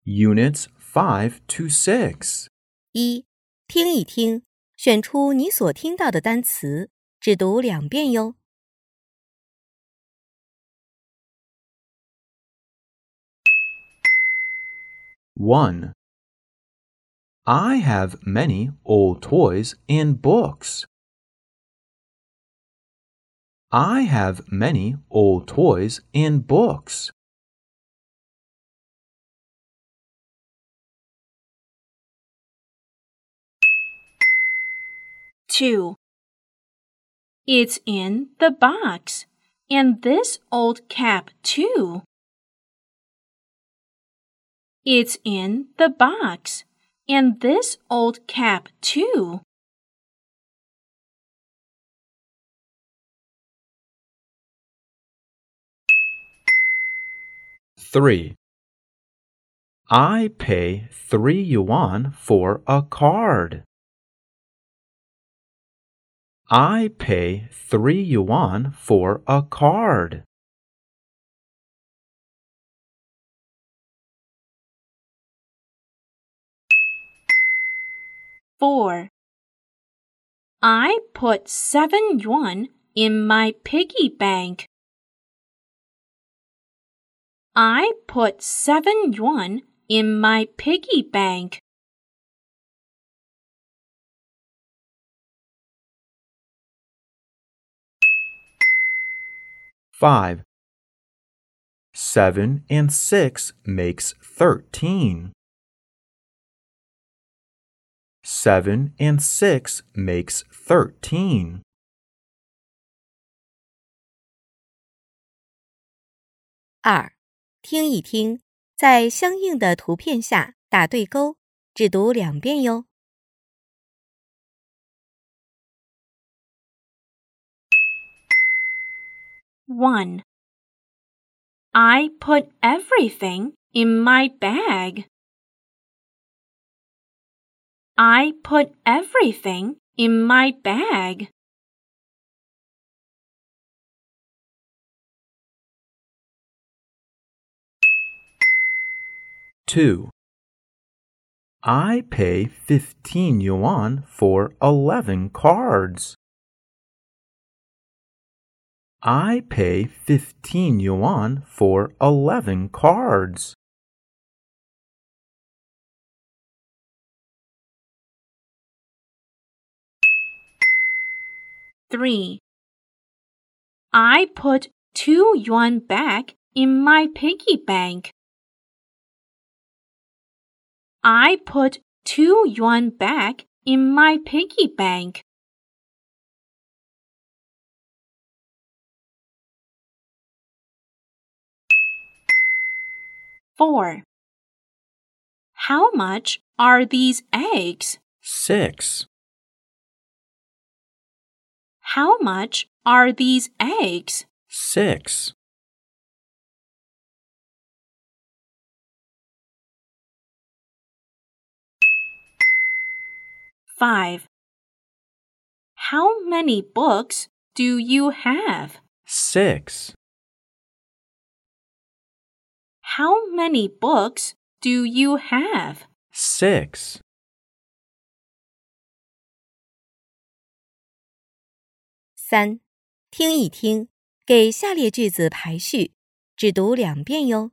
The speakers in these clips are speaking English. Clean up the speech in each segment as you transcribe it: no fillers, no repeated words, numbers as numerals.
Units 5 to 6. 一、听一听，选出你所听到的单词，只读2遍哟。 1. I have many old toys and books. I have many old toys and books. 2. It's in the box, and this old cap too. It's in the box, and this old cap too. 3. I pay 3 yuan for a card. I pay 3 yuan for a card. 4. I put 7 yuan in my piggy bank. I put 7 yuan in my piggy bank. 5. 7 and 6 makes 13. 7 and 6 makes 13. 2. 听一听，在相应的图片下打对勾，只读2遍哟。 1. I put everything in my bag. I put everything in my bag. 2. I pay 15 yuan for 11 cards. I pay 15 yuan for 11 cards. 3. I put 2 yuan back in my piggy bank. I put 2 yuan back in my piggy bank. 4. How much are these eggs? 6. How much are these eggs? 6. 5. How many books do you have? 6. How many books do you have? 6. 3. 听一听，给下列句子排序，只读2遍哟。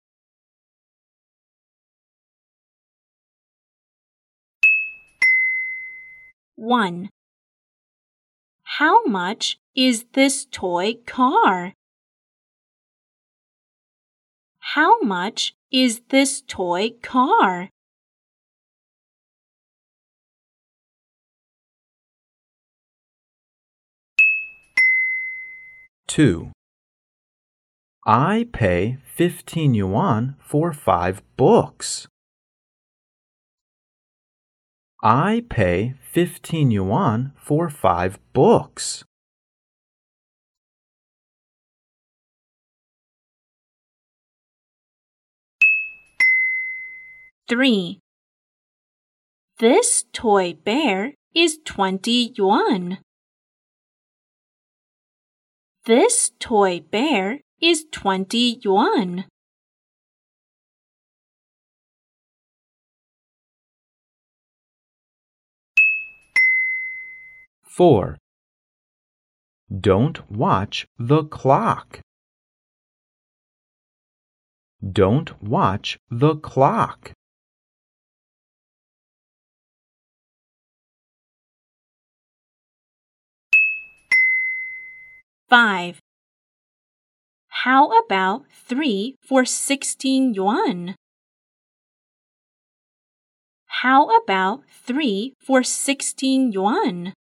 1. How much is this toy car? How much is this toy car? 2. I pay 15 yuan for 5 books. I pay 15 yuan for 5 books. 3. This toy bear is 20 yuan. This toy bear is 20 yuan. 4. Don't watch the clock. Don't watch the clock. 5. How about 3 for 16 yuan? How about 3 for 16 yuan?